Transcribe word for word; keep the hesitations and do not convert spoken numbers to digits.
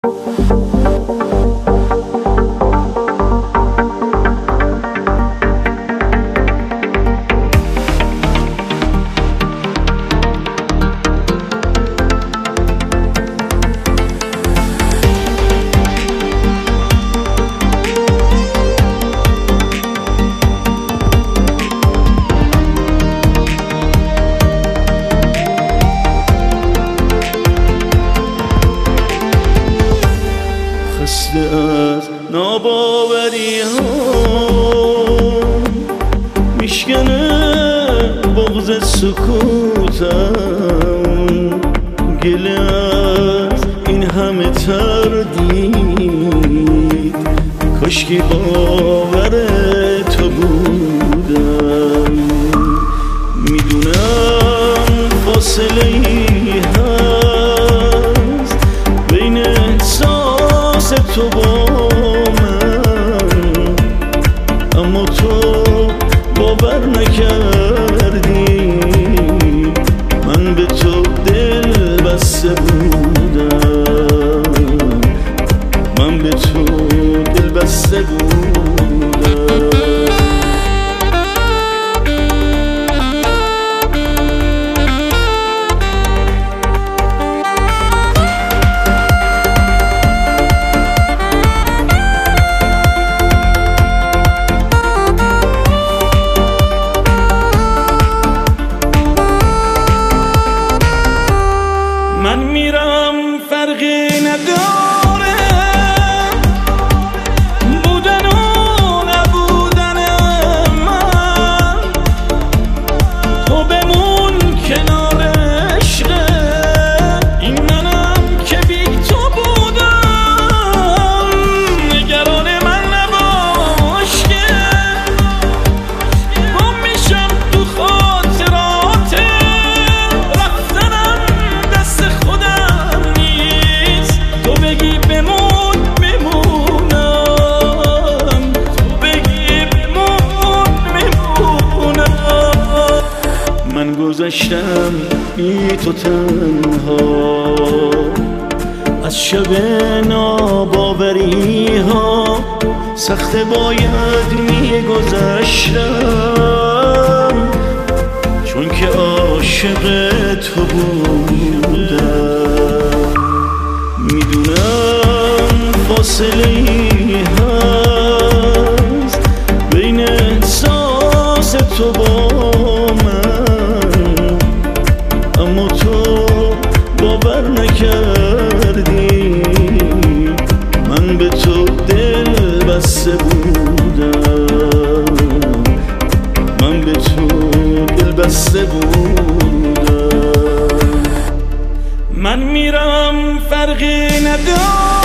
خسته از ناباوری ها میشکنه بغض سکوتم، گله از این همه تردید، کاشکی باور تو بودم. میدونم فاصله ای هست بین احساس تو با من، اما تو باور نکردی من به تو دل بسته بودم، من به تو دل بسته بودم. من میرم فرقی نداره بودن و نبودن من، تو بمون کنار عشقه، این منم که بی تو بودم. نگران من نباش که گم میشم تو خاطرات رفتنم، دست خودم نیست. تو بگی بمون بمونم، تو بگی بمون بمونم. من گذشتم بی تو تنها از شب ناباوری ها، سخت باید میگذشتم چون که عاشق تو بودم. میدونم فاصله ای هست بین احساس تو با من، اما تو باور نکردی من به تو دل بسته بودم، من به تو دل بسته بودم. من میرم فرقی نداره